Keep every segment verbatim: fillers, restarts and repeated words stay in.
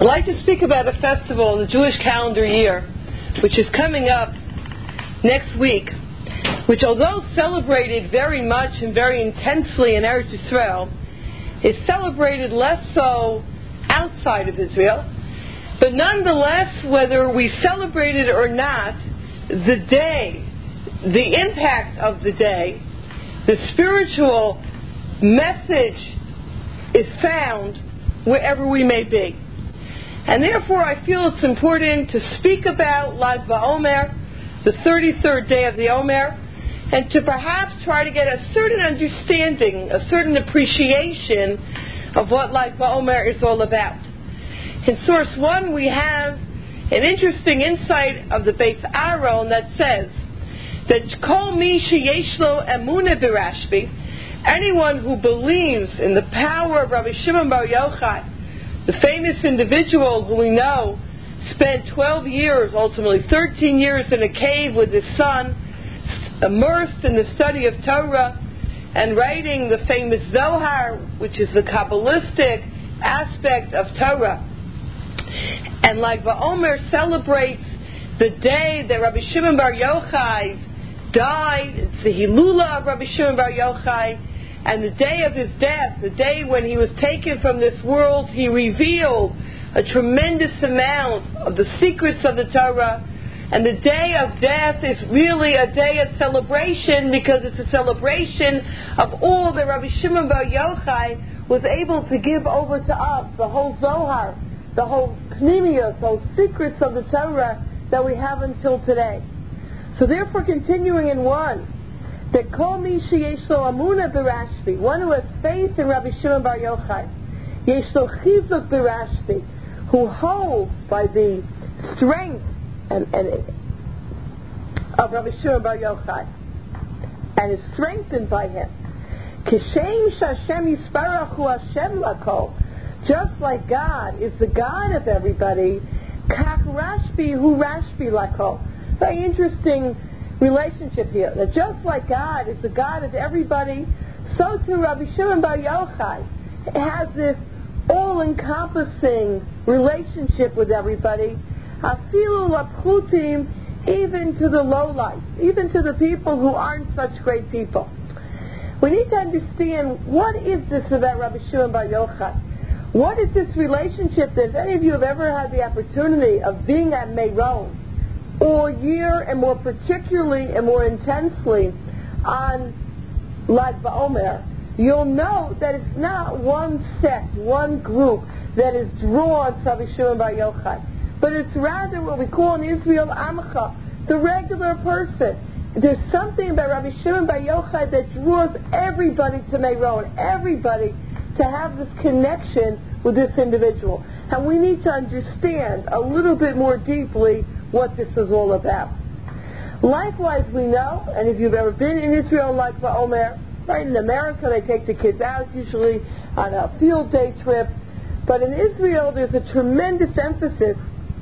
I'd like to speak about a festival in the Jewish calendar year, which is coming up next week, which, although celebrated very much and very intensely in Eretz Yisrael, is celebrated less so outside of Israel. But nonetheless, whether we celebrate it or not, the day, the impact of the day, the spiritual message is found wherever we may be. And therefore I feel it's important to speak about Lag BaOmer, the thirty-third day of the Omer, and to perhaps try to get a certain understanding, a certain appreciation of what Lag BaOmer is all about. In source one we have an interesting insight of the Beis Aaron that says that Kol Mi Sheyesh Lo Emunah B'Rashbi, anyone who believes in the power of Rabbi Shimon Bar Yochai, the famous individual who we know spent twelve years, ultimately thirteen years in a cave with his son, immersed in the study of Torah and writing the famous Zohar, which is the Kabbalistic aspect of Torah. And Lag BaOmer celebrates the day that Rabbi Shimon Bar Yochai died. It's the Hilula of Rabbi Shimon Bar Yochai. And the day of his death, the day when he was taken from this world, he revealed a tremendous amount of the secrets of the Torah. And the day of death is really a day of celebration, because it's a celebration of all that Rabbi Shimon Bar Yochai was able to give over to us, the whole Zohar, the whole Pnimius, those secrets of the Torah that we have until today. So therefore, continuing in one, that Kol Mi Sheyesh Lo Emunah B'Rashbi, one who has faith in Rabbi Shimon Bar Yochai, Yesh Lo Chizuk B'Rashbi, who holds by the strength and, and of Rabbi Shimon Bar Yochai, and is strengthened by him. Kishem Shashem Yisparach Hu Hashem Lakol, just like God is the God of everybody, Kach Rashbi Hu Rashbi Lakol. Very interesting relationship here. That just like God is the God of everybody, so too Rabbi Shimon Bar Yochai has this all-encompassing relationship with everybody. Afilu lapchutim, even to the lowlights, even to the people who aren't such great people. We need to understand, what is this about Rabbi Shimon Bar Yochai? What is this relationship that, if any of you have ever had the opportunity of being at Meron all year, and more particularly and more intensely on Lag BaOmer, you'll know that it's not one sect, one group that is drawn to Rabbi Shimon Bar Yochai, but it's rather what we call in Israel Amcha, the regular person. There's something about Rabbi Shimon Bar Yochai that draws everybody to Meron, everybody to have this connection with this individual. And we need to understand a little bit more deeply what this is all about. Likewise, we know, and if you've ever been in Israel Lag BaOmer, right, in America they take the kids out usually on a field day trip, but in Israel there's a tremendous emphasis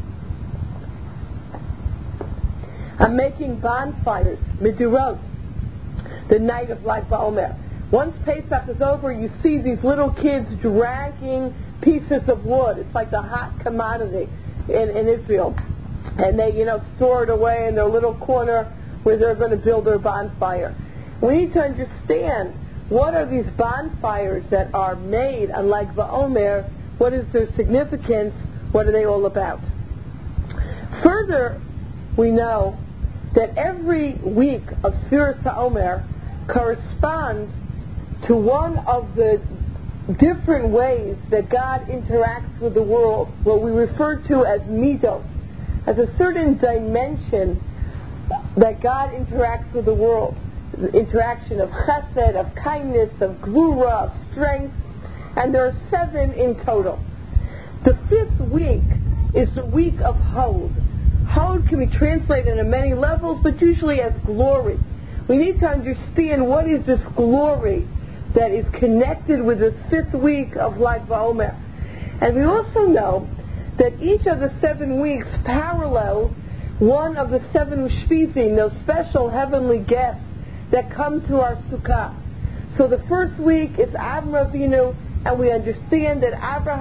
on making bonfires, midurot, the night of Lag BaOmer. Once Pesach is over, you see these little kids dragging pieces of wood. It's like the hot commodity in, in Israel. And they, you know, store it away in their little corner where they're going to build their bonfire. We need to understand, what are these bonfires that are made on Lag BaOmer? What is their significance? What are they all about? Further, we know that every week of Sfiras HaOmer corresponds to one of the different ways that God interacts with the world, what we refer to as midos, as a certain dimension that God interacts with the world. The interaction of chesed, of kindness, of gvura, of strength, and there are seven in total. The fifth week is the week of Hod. Hod can be translated in many levels, but usually as glory. We need to understand, what is this glory that is connected with this fifth week of Lag BaOmer. And we also know that each of the seven weeks parallels one of the seven Ushpizim, those special heavenly guests that come to our Sukkah. So the first week is Avram Avinu, and we understand that Abraham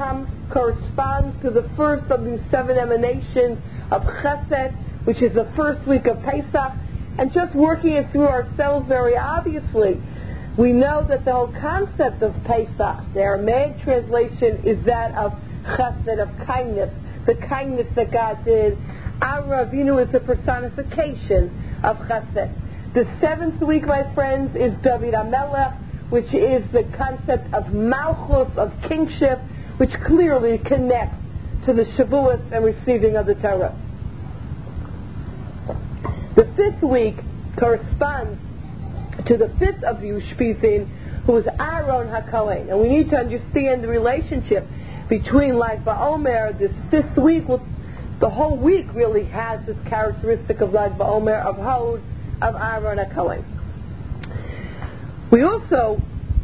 corresponds to the first of these seven emanations of Chesed, which is the first week of Pesach. And just working it through ourselves very obviously, we know that the whole concept of Pesach, the Aramaic translation, is that of Chesed, of kindness, the kindness that God did. Avraham Avinu is the personification of Chesed. The seventh week, my friends, is David HaMelech, which is the concept of Malchus, of kingship, which clearly connects to the Shavuos and receiving of the Torah. The fifth week corresponds to the fifth of the Ushpizin, who is Aaron HaKohen. And we need to understand the relationship between Lag BaOmer. This fifth week, will, the whole week really has this characteristic of Lag BaOmer, of Hod, of Aaron HaKohen. We also,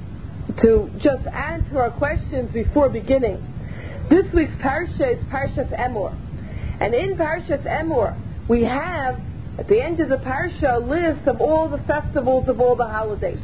to just add to our questions before beginning, this week's Parsha is Parshas Emor. And in Parshas Emor, we have, at the end of the Parsha, a list of all the festivals of all the holidays.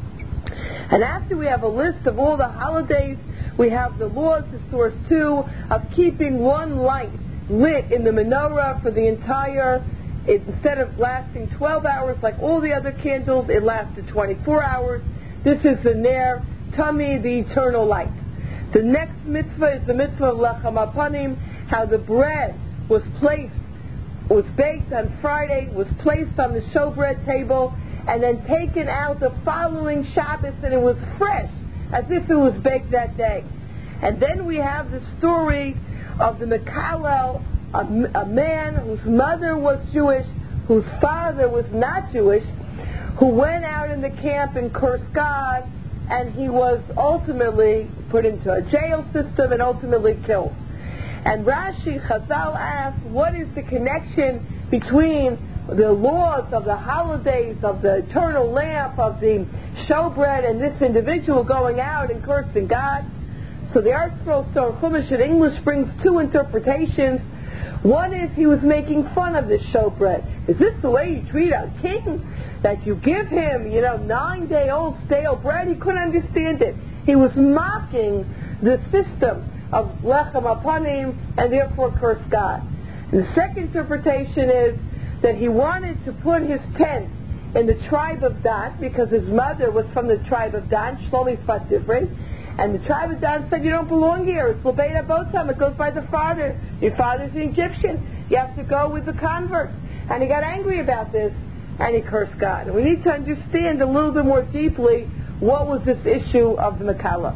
And after we have a list of all the holidays, we have the laws, the source two, of keeping one light lit in the menorah for the entire, it, instead of lasting twelve hours like all the other candles, it lasted twenty-four hours. This is the Ner Tami, the eternal light. The next mitzvah is the mitzvah of Lechem Apanim, how the bread was placed, was baked on Friday, was placed on the showbread table, and then taken out the following Shabbos, and it was fresh, as if it was baked that day. And then we have the story of the Mekalel, a, a man whose mother was Jewish, whose father was not Jewish, who went out in the camp and cursed God, and he was ultimately put into a jail system and ultimately killed. And Rashi Chazal asks, what is the connection between the laws of the holidays, of the eternal lamp, of the showbread, and this individual going out and cursing God? So the Art Scroll Stone Chumash in English brings two interpretations. One is he was making fun of this showbread. Is this the way you treat a king? That you give him, you know, nine-day-old stale bread? He couldn't understand it. He was mocking the system of Lechem Apanim and therefore cursed God. And the second interpretation is that he wanted to put his tent in the tribe of Dan, because his mother was from the tribe of Dan, Shlomi Sfat Divrei, and the tribe of Dan said, you don't belong here. It's L'Beit HaBotam. It goes by the father. Your father's an Egyptian. You have to go with the converts. And he got angry about this, and he cursed God. And we need to understand a little bit more deeply what was this issue of the Mekalel.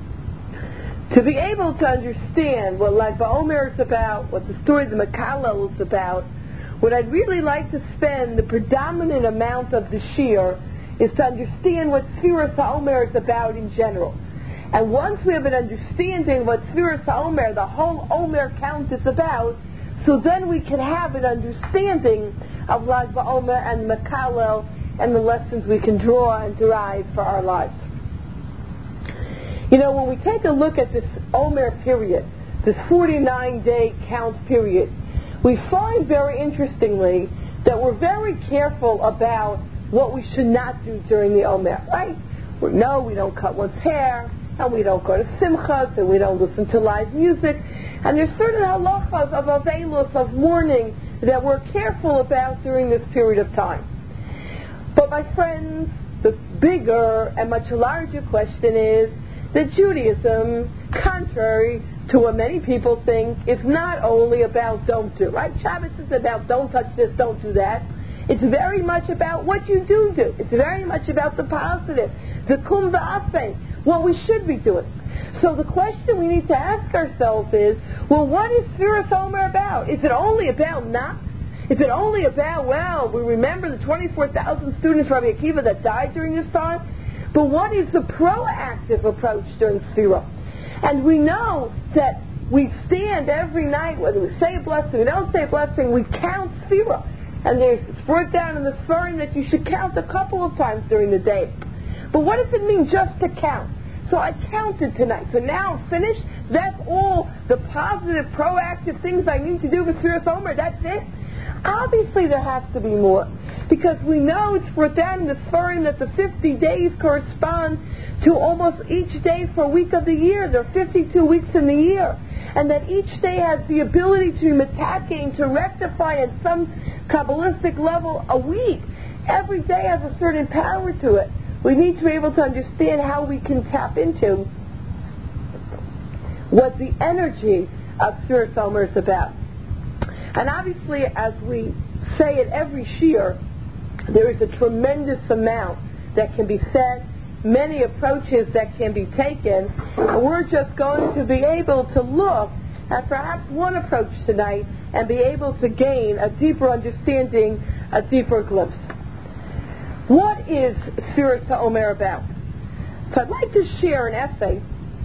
To be able to understand what Lag BaOmer is about, what the story of the Mekalel is about, what I'd really like to spend the predominant amount of the Shir is to understand what Sfiras HaOmer is about in general. And once we have an understanding what Sfiras HaOmer, the whole Omer count, is about, so then we can have an understanding of Lag BaOmer and Mekalel and the lessons we can draw and derive for our lives. You know, when we take a look at this Omer period, this forty-nine day count period, we find very interestingly that we're very careful about what we should not do during the Omer, right? We know we don't cut one's hair, and we don't go to simchas, and we don't listen to live music, and there's certain halachas of avelus, of mourning, that we're careful about during this period of time. But my friends, the bigger and much larger question is that Judaism, contrary to what many people think, is not only about don't do, right? Shabbos is about don't touch this, don't do that. It's very much about what you do do. It's very much about the positive, the kum v'aseh, what we should be doing. So the question we need to ask ourselves is, well, what is Sfiras HaOmer about? Is it only about not? Is it only about, well, we remember the twenty-four thousand students from Rabbi Akiva that died during this time? But what is the proactive approach during Sfirah? And we know that we stand every night, whether we say a blessing, we don't say a blessing, we count Sfirah. And there's, it's brought down in the Sfarim that you should count a couple of times during the day. But what does it mean just to count? So I counted tonight. So now I'm finished. That's all the positive, proactive things I need to do with Sfiras HaOmer. That's it? Obviously there has to be more. Because we know it's brought down in the Sfarim that the fifty days correspond to almost each day for a week of the year. There are fifty-two weeks in the year. And that each day has the ability to be metaking, to rectify at some Kabbalistic level a week. Every day has a certain power to it. We need to be able to understand how we can tap into what the energy of Sfiras Omer is about. And obviously, as we say at every shiur, there is a tremendous amount that can be said, many approaches that can be taken, and we're just going to be able to look at perhaps one approach tonight and be able to gain a deeper understanding, a deeper glimpse. What is Sfiras Omer about? So I'd like to share an essay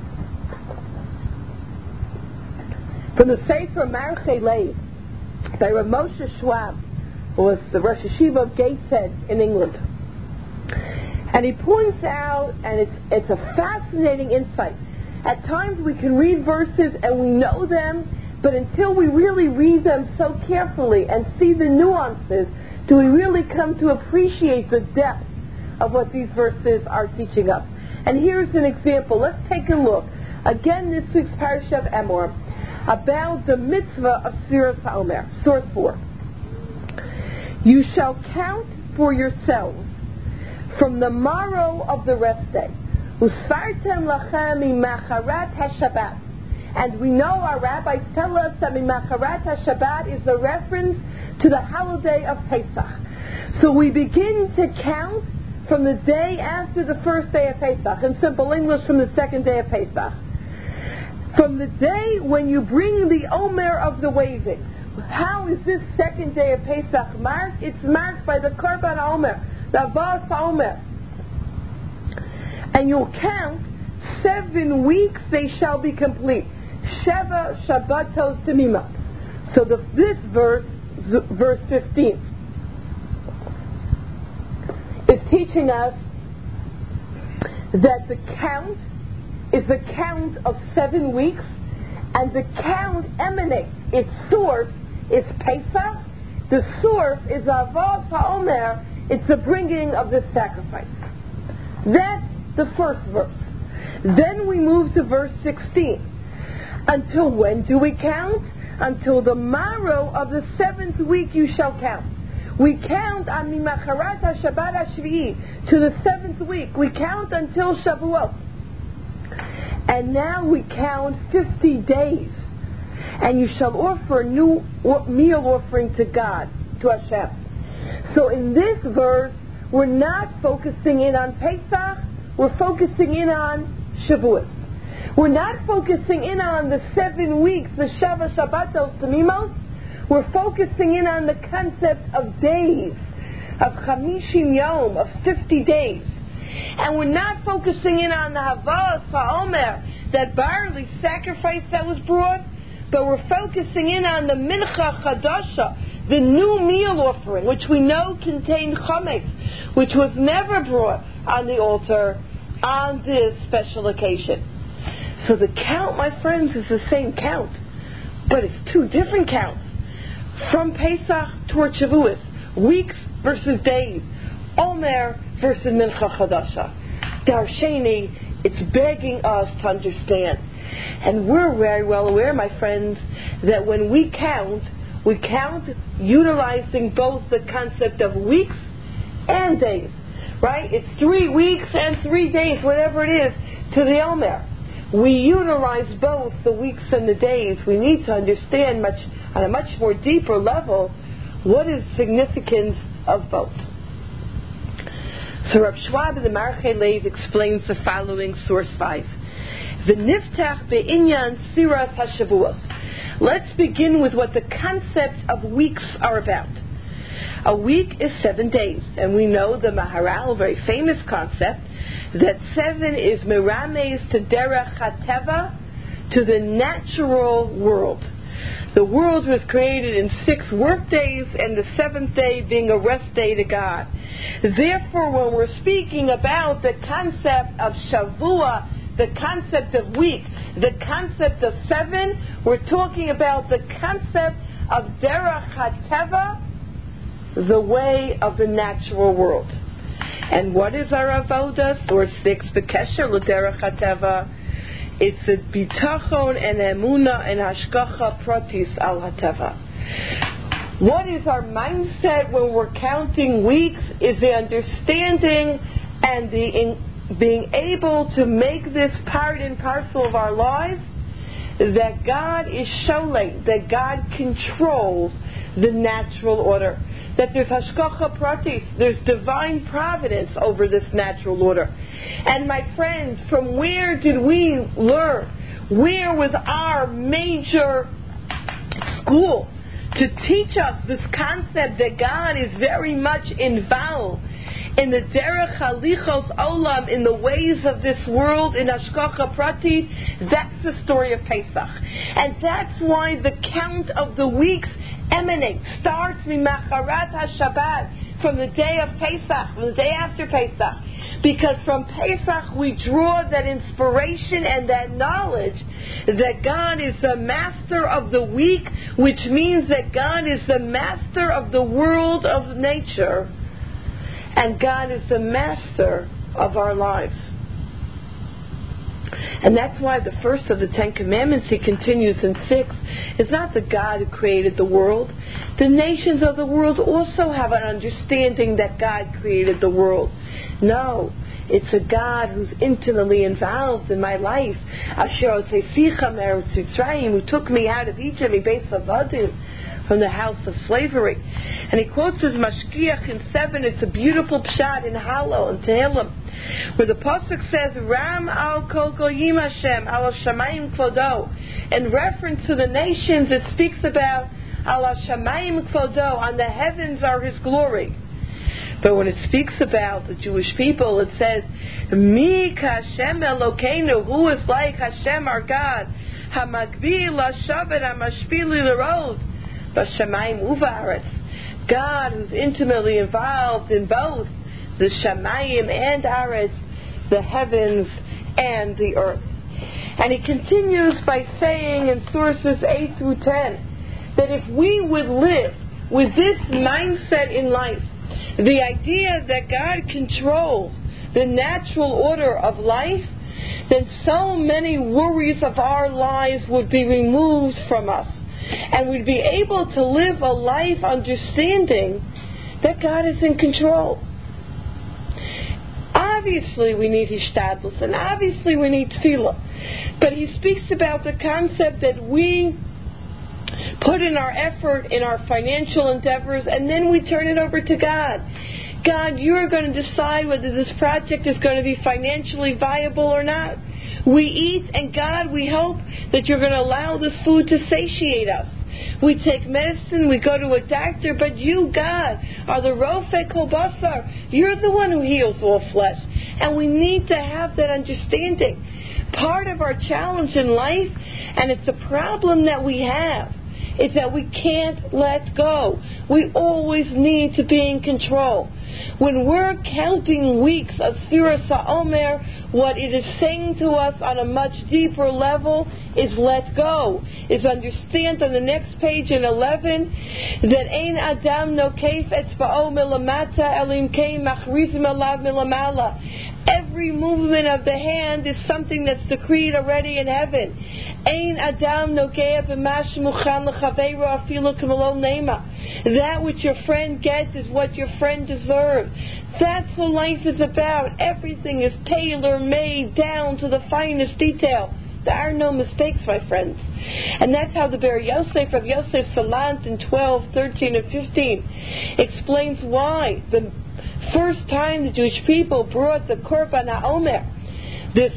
from the Sefer Marchei Lev by Rav Moshe Schwab, who was the Rosh Yeshiva of Gateshead in England. And he points out, and it's it's a fascinating insight. At times we can read verses and we know them, but until we really read them so carefully and see the nuances, do we really come to appreciate the depth of what these verses are teaching us. And here's an example. Let's take a look. Again, this week's Parashat of Emor, about the mitzvah of Sfiras Omer. Source four. You shall count for yourselves from the morrow of the rest day. Usfartem lachem imacharat haShabbat. And we know our rabbis tell us that imacharat haShabbat is a reference to the holiday of Pesach. So we begin to count from the day after the first day of Pesach. In simple English, from the second day of Pesach. From the day when you bring the Omer of the waving. How is this second day of Pesach marked? It's marked by the Korban Omer, the Avos Omer. And you'll count seven weeks, they shall be complete. Sheva Shabbatos Temimot. So the, this verse, verse fifteen, is teaching us that the count is the count of seven weeks, and the count emanates, its source is Pesach, the source is Avos HaOmer, it's the bringing of the sacrifice. That's the first verse. Then we move to verse sixteen. Until when do we count? Until the morrow of the seventh week you shall count. We count on Mimacharat HaShabbat HaShvi'i to the seventh week. We count until Shavuot. And now we count fifty days. And you shall offer a new meal offering to God, to Hashem. So in this verse, we're not focusing in on Pesach, we're focusing in on Shavuot. We're not focusing in on the seven weeks, the Sheva Shabbatos Temimos. We're focusing in on the concept of days, of Chamishim Yom, of fifty days. And we're not focusing in on the Havos HaOmer, that barley sacrifice that was brought, but we're focusing in on the Mincha Chadasha, the new meal offering, which we know contained chametz, which was never brought on the altar on this special occasion. So the count, my friends, is the same count, but it's two different counts. From Pesach toward Shavuos, weeks versus days, Omer versus Mincha Chadasha. Darsheni, it's begging us to understand. And we're very well aware, my friends, that when we count, we count utilizing both the concept of weeks and days. Right? It's three weeks and three days, whatever it is, to the Omer. We utilize both the weeks and the days. We need to understand much on a much more deeper level what is the significance of both. So Rav Schwab in the Marchei Lev explains the following, source five. V'niftach be'inyan Sfiras HaShavuos. Let's begin with what the concept of weeks are about. A week is seven days, and we know the Maharal, a very famous concept, that seven is mirames to derech hateva, to the natural world. The world was created in six work days, and the seventh day being a rest day to God. Therefore, when we're speaking about the concept of Shavua, the concept of week, the concept of seven, we're talking about the concept of derech hateva, the way of the natural world. And what is our avoda? Source six, B'kesher l'derech hateva. It's a bitachon and emuna and hashgacha pratis al hateva. What is our mindset when we're counting weeks? Is the understanding and the in, being able to make this part and parcel of our lives, that God is sholei, that God controls the natural order, that there's hashgacha pratis, there's divine providence over this natural order. And my friends, from where did we learn? Where was our major school to teach us this concept that God is very much involved in the derech halichos olam, in the ways of this world, in hashgacha pratis? That's the story of Pesach. And that's why the count of the weeks emanates, starts mimacharat HaShabbat, from the day of Pesach, from the day after Pesach. Because from Pesach we draw that inspiration and that knowledge that God is the master of the week, which means that God is the master of the world of nature, and God is the master of our lives. And that's why the first of the Ten Commandments, he continues in six, is not the God who created the world. The nations of the world also have an understanding that God created the world. No, it's a God who's intimately involved in my life. Asher otzicha me'eretz Mitzrayim, who took me out of Egypt, Beis Avadim, from the house of slavery. And he quotes his Mashgiach in seven. It's a beautiful pshat in Hallel and Tehillim, where the pasuk says, Ram al kol goyim Hashem al shamayim kvodo. In reference to the nations, it speaks about al shamayim kvodo, on the heavens are his glory. But when it speaks about the Jewish people, it says, Mi Hashem Elokeinu, who is like Hashem our God, Hamagbi lashavet hamashpili l'rod, B'shamayim u'va'aretz. God, who's intimately involved in both the Shamayim and Aretz, the heavens and the earth. And he continues by saying in sources eight through ten that if we would live with this mindset in life, the idea that God controls the natural order of life, then so many worries of our lives would be removed from us. And we'd be able to live a life understanding that God is in control. Obviously we need hishtadlus, and obviously we need tefillah. But he speaks about the concept that we put in our effort in our financial endeavors, and then we turn it over to God. God, you're going to decide whether this project is going to be financially viable or not. We eat, and God, we hope that you're going to allow this food to satiate us. We take medicine, we go to a doctor, but you, God, are the Rofei Kol Basar. You're the one who heals all flesh. And we need to have that understanding. Part of our challenge in life, and it's a problem that we have, is that we can't let go. We always need to be in control. When we're counting weeks of Sfiras HaOmer, what it is saying to us on a much deeper level is let go. Is understand on the next page in eleven that Ein Adam Nokef Etzba'o Milamata Elim Kei Machrizim Alav Milamala. Every movement of the hand is something that's decreed already in heaven. Ein Adam Nogea B'mash Muchan L'Chaveiro Afilu K'Malol Neima. That which your friend gets is what your friend deserves. That's what life is about. Everything is tailor-made down to the finest detail. There are no mistakes, my friends. And that's how the Ber Yosef of Yosef Salant in twelve, thirteen, and fifteen explains why the first time the Jewish people brought the Korban HaOmer, this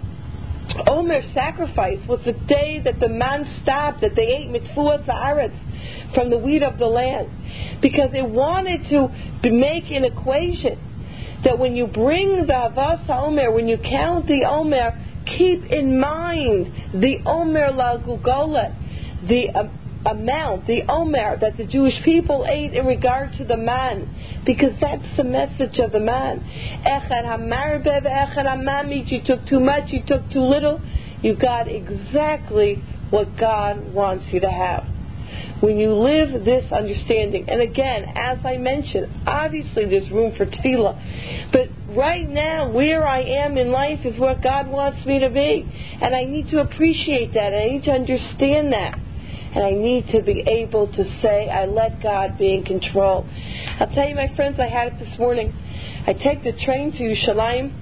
Omer sacrifice, was the day that the man stopped, that they ate mitzvot haaretz, from the wheat of the land, because it wanted to make an equation that when you bring the Havas HaOmer, when you count the Omer, keep in mind the Omer La Gugolet, the um, amount, the Omer that the Jewish people ate in regard to the man, because that's the message of the man. Echad hamarbev, echad hamamit. You took too much, you took too little. You got exactly what God wants you to have. when you live this understanding. And again, as I mentioned, obviously there's room for tefillah. But right now, where I am in life is what God wants me to be. And I need to appreciate that. I need to understand that. And I need to be able to say, I let God be in control. I'll tell you, my friends, I had it this morning. I take the train to Yerushalayim,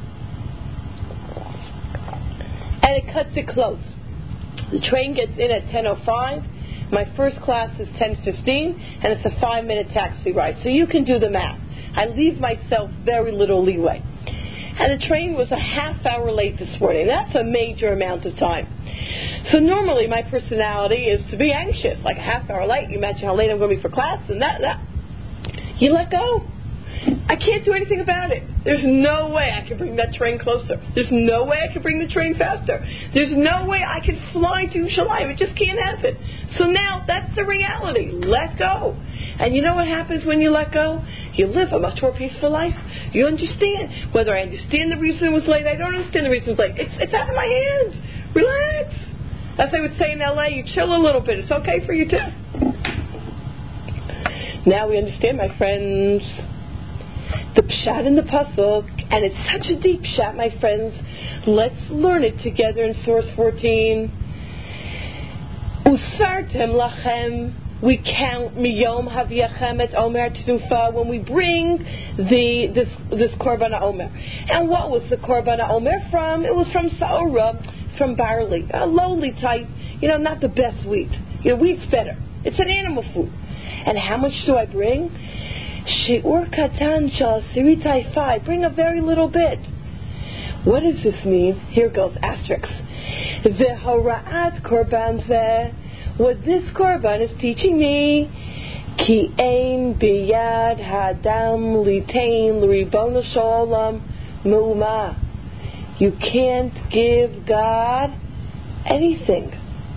and it cuts it close. The train gets in at ten oh five. My first class is ten fifteen, and it's a five-minute taxi ride. So you can do the math. I leave myself very little leeway. And the train was a half hour late this morning. That's a major amount of time. So normally my personality is to be anxious, like a half hour late. You imagine how late I'm going to be for class, and that, that. You let go. I can't do anything about it. There's no way I can bring that train closer. There's no way I can bring the train faster. There's no way I can fly to Yerushalayim. It just can't happen. So now that's the reality. Let go. And you know what happens when you let go? You live a much more peaceful life. You understand. Whether I understand the reason it was late, I don't understand the reason it was late. It's, it's out of my hands. Relax. As they would say in L A, you chill a little bit. It's okay for you too. Now we understand, my friends, the pshat in the pasuk, and it's such a deep pshat, my friends. Let's learn it together in source fourteen. Usartem lachem. We count miyom haviachem et omer tnufa when we bring the this this korban omer. And what was the korban omer from? It was from saora, from barley, a lowly type. You know, not the best wheat. You know, wheat's better. It's an animal food. And how much do I bring? She'ur katan shal siritai five. Bring a very little bit. What does this mean? Here goes asterisk. V'hora'at korban zeh. What this korban is teaching me, ki ein biyad hadam litain l'ribono shalom mu'uma. You can't give God anything.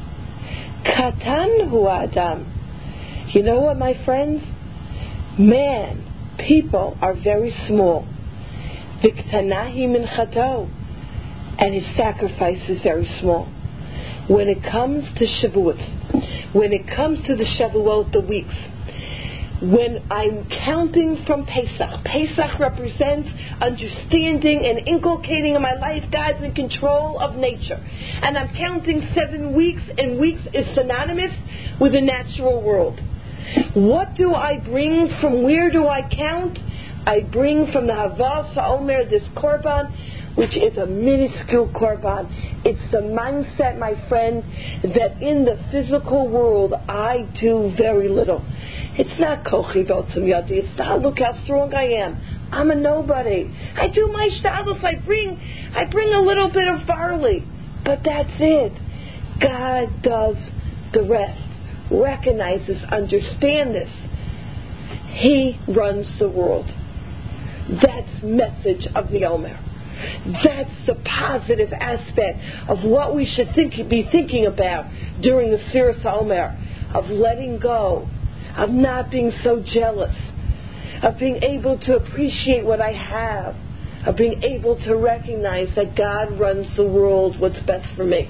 Katan hu adam. You know what, my friends? Man, people are very small. Viktanahi min chato, and his sacrifice is very small. When it comes to Shavuot, when it comes to the Shavuot, the weeks, when I'm counting from Pesach, Pesach represents understanding and inculcating in my life God's in control of nature. And I'm counting seven weeks, and weeks is synonymous with the natural world. What do I bring? From where do I count? I bring from the Havas HaOmer, this korban, which is a minuscule korban. It's the mindset, my friend, that in the physical world I do very little. It's not kochi v'otzim yadi. It's not look how strong I am. I'm a nobody. I do my shtalos. I bring, I bring a little bit of barley, but that's it. God does the rest. Recognizes, understand this. He runs the world. That's message of the Omer. That's the positive aspect of what we should think, be thinking about during the Sfiras Omer, of letting go, of not being so jealous, of being able to appreciate what I have, of being able to recognize that God runs the world, what's best for me.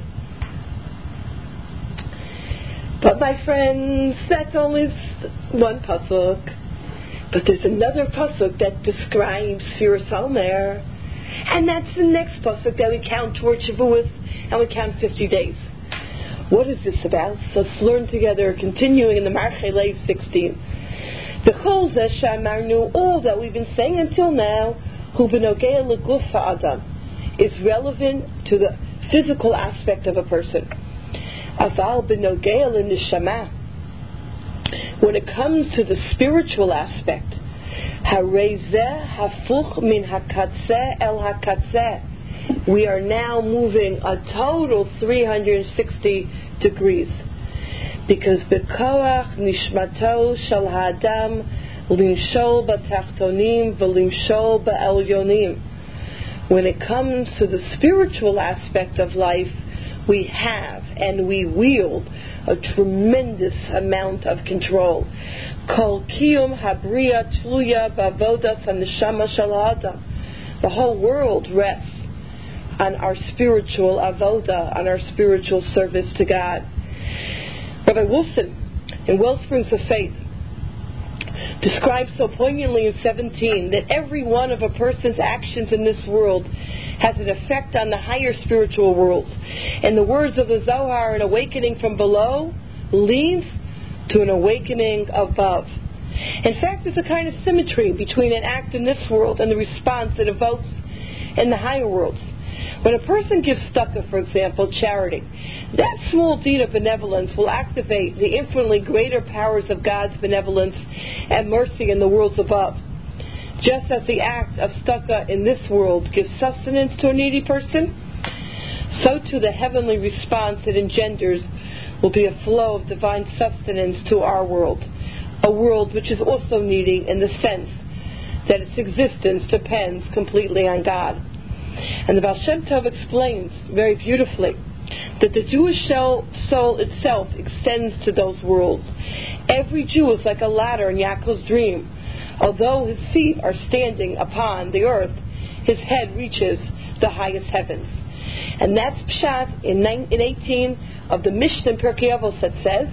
But my friends, that's only one pasuk. But there's another pasuk that describes Sfiras Omer, and that's the next pasuk that we count towards Shavuot, and we count fifty days. What is this about? So let's learn together, continuing in the Marchei Lev sixteen. The Chol Zeh Shamarnu, all that we've been saying until now, Hu B'nogea L'Guf Ha'adam, is relevant to the physical aspect of a person. Aval b'nogea l'neshama. When it comes to the spiritual aspect, harei zeh hafuch min hakatzeh el hakatzeh. We are now moving a total three hundred sixty degrees, because b'koach nishmato shel ha'adam limshol b'tachtonim v'limshol b'elyonim. When it comes to the spiritual aspect of life, we have and we wield a tremendous amount of control. Kol kiyum habriya tluya bavodas haneshama shel ha'adam. The whole world rests on our spiritual avoda, on our spiritual service to God. Rabbi Wilson in Wellsprings of Faith, describes so poignantly in seventeen that every one of a person's actions in this world has an effect on the higher spiritual worlds. In the words of the Zohar, an awakening from below leads to an awakening above. In fact, there's a kind of symmetry between an act in this world and the response it evokes in the higher worlds. When a person gives tzedakah, for example, charity, that small deed of benevolence will activate the infinitely greater powers of God's benevolence and mercy in the worlds above. Just as the act of tzedakah in this world gives sustenance to a needy person, so too the heavenly response it engenders will be a flow of divine sustenance to our world, a world which is also needy in the sense that its existence depends completely on God. And the Baal Shem Tov explains very beautifully that the Jewish soul itself extends to those worlds. Every Jew is like a ladder in Yaakov's dream. Although his feet are standing upon the earth, his head reaches the highest heavens. And that's Pshat in eighteen of the Mishnah in Pirkei Avos that says,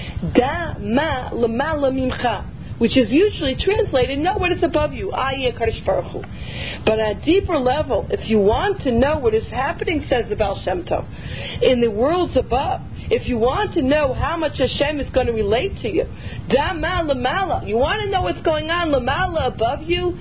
Da ma lemala mimcha, which is usually translated, know what is above you, Ayeh Kadosh Baruch Hu. But on a deeper level, if you want to know what is happening, says the Baal Shem Tov, in the worlds above, if you want to know how much Hashem is going to relate to you, Dama Lamala, you want to know what's going on Lamala above you,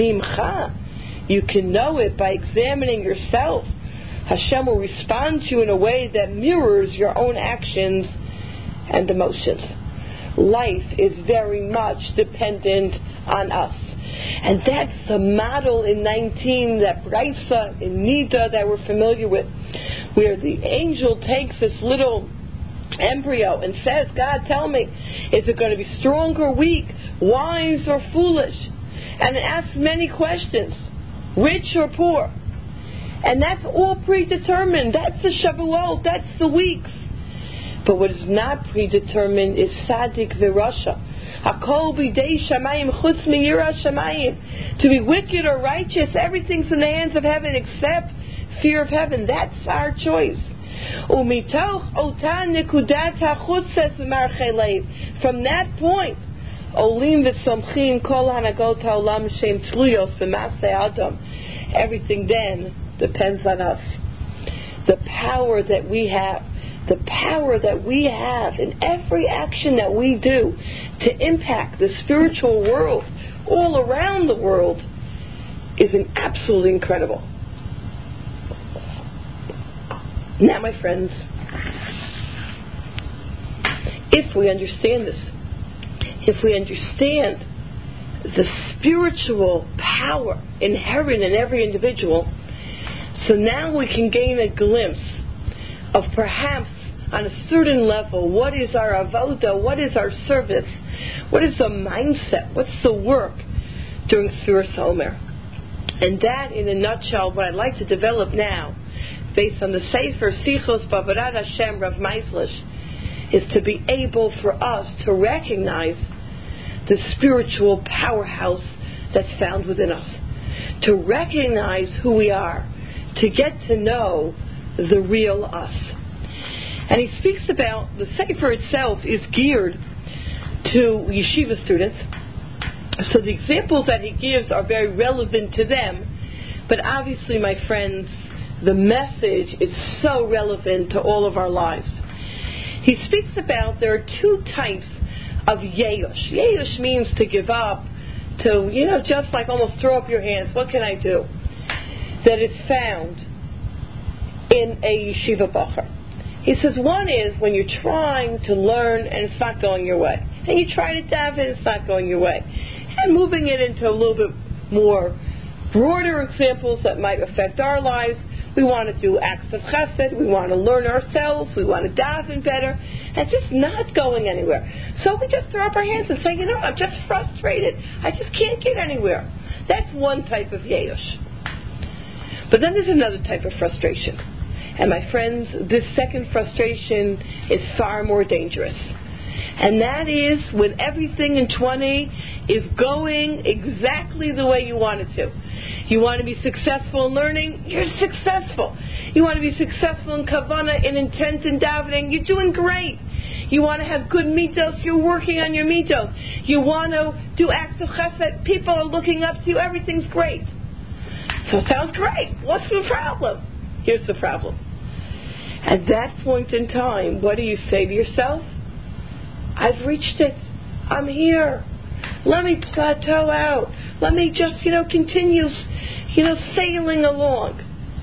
Mimcha, you can know it by examining yourself. Hashem will respond to you in a way that mirrors your own actions and emotions. Life is very much dependent on us. And that's the model in nineteen, that Braisa in Nida that we're familiar with, where the angel takes this little embryo and says, God, tell me, is it going to be strong or weak, wise or foolish? And it asks many questions, rich or poor. And that's all predetermined. That's the Shavuot, that's the weeks. But what is not predetermined is Sadik Virasha. Hakol b'dei shamayim chutz miyira shamayim. To be wicked or righteous, everything's in the hands of heaven except fear of heaven. That's our choice. Umitoch otan nekudat hachutz, says the Marchei Lev. From that point, olim v'somchim kol hanagot haolam shem tluyos b'masei adam. Everything then depends on us. The power that we have. The power that we have in every action that we do to impact the spiritual world all around the world is an absolutely incredible. Now, my friends, if we understand this, if we understand the spiritual power inherent in every individual, so now we can gain a glimpse of perhaps on a certain level, what is our avoda, what is our service, what is the mindset, what's the work during Sfiras HaOmer. And that, in a nutshell, what I'd like to develop now, based on the Sefer Sichos B'Avodat Hashem Rav Meislish, is to be able for us to recognize the spiritual powerhouse that's found within us, to recognize who we are, to get to know the real us. And he speaks about, the Sefer itself is geared to yeshiva students, so the examples that he gives are very relevant to them, but obviously, my friends, the message is so relevant to all of our lives. He speaks about there are two types of yeyush. Yeyush means to give up, to, you know, just like almost throw up your hands, what can I do? That is found in a yeshiva bacher. He says one is when you're trying to learn and it's not going your way. And you try to daven and it's not going your way. And moving it into a little bit more broader examples that might affect our lives. We want to do acts of chesed. We want to learn ourselves. We want to daven better. And it's just not going anywhere. So we just throw up our hands and say, you know, I'm just frustrated. I just can't get anywhere. That's one type of yeyush. But then there's another type of frustration. And my friends, this second frustration is far more dangerous. And that is when everything in twenty is going exactly the way you want it to. You want to be successful in learning, you're successful. You want to be successful in kavanah, in intent in davening, you're doing great. You want to have good mitos, you're working on your mitos. You want to do acts of chesed, people are looking up to you, everything's great. So it sounds great. What's the problem? Here's the problem. At that point in time, what do you say to yourself? I've reached it. I'm here. Let me plateau out. Let me just, you know, continue, you know, sailing along.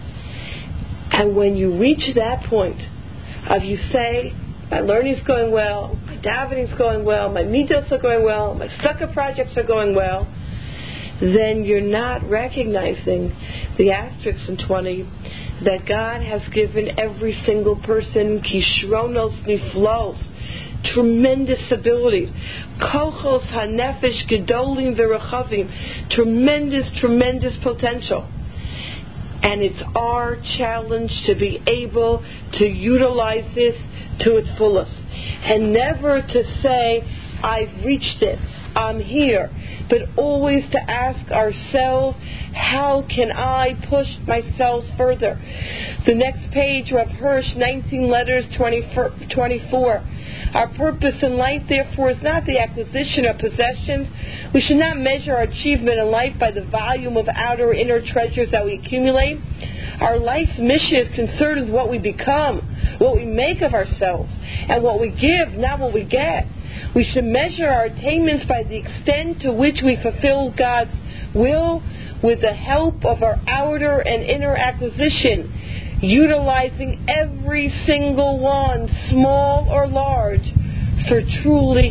And when you reach that point of you say, my learning's going well, my davening's going well, my mitos are going well, my sukkah projects are going well, then you're not recognizing the asterisks in twenty that God has given every single person kishronos niflos, tremendous abilities, kochos hanefesh gedolim v'rechavim, tremendous, tremendous potential. And it's our challenge to be able to utilize this to its fullest. And never to say, I've reached it, I'm here. But always to ask ourselves, how can I push myself further? The next page, Rav Hirsch, nineteen letters, twenty-four. Our purpose in life, therefore, is not the acquisition of possessions. We should not measure our achievement in life by the volume of outer or inner treasures that we accumulate. Our life's mission is concerned with what we become, what we make of ourselves, and what we give, not what we get. We should measure our attainments by the extent to which we fulfill God's will with the help of our outer and inner acquisition, utilizing every single one, small or large, for truly